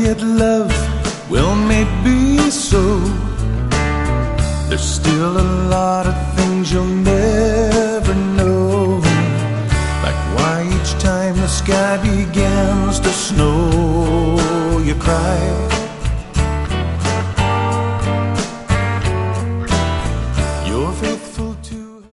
get love, well maybe so. There's still a lot of things you'll never know, like why each time the sky begins to snow you cry.